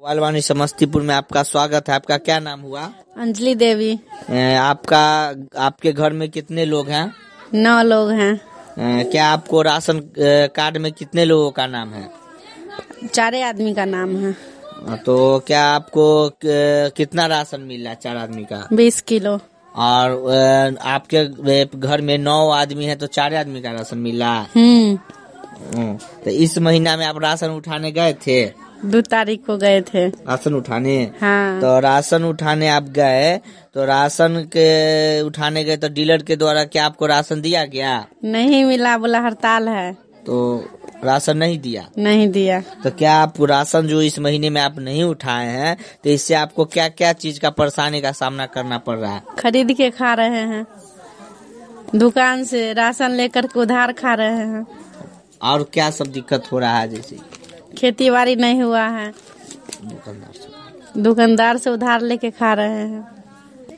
वालवानी समस्तीपुर में आपका स्वागत है। आपका क्या नाम हुआ? अंजलि देवी। आपके घर में कितने लोग हैं? 9 लोग हैं। क्या आपको राशन कार्ड में कितने लोगों का नाम है? 4 आदमी का नाम है। तो क्या आपको कितना राशन मिल रहा है 4 आदमी का? 20 किलो। और आपके घर में 9 आदमी है तो 4 आदमी का राशन मिल रहा है। तो इस महीना में आप राशन उठाने गए थे? 2 तारीख को गए थे राशन उठाने। हाँ। तो राशन उठाने आप गए तो राशन के उठाने गए तो डीलर के द्वारा क्या आपको राशन दिया गया? नहीं मिला, बोला हड़ताल है तो राशन नहीं दिया? नहीं दिया। तो क्या आप राशन जो इस महीने में आप नहीं उठाए हैं तो इससे आपको क्या क्या चीज का परेशानी का सामना करना पड़ रहा है? खरीद के खा रहे हैं, दुकान से राशन लेकर के उधार खा रहे हैं। और क्या सब दिक्कत हो रहा है? जैसे खेती बाड़ी नहीं हुआ है, दुकानदार से उधार लेके खा रहे हैं।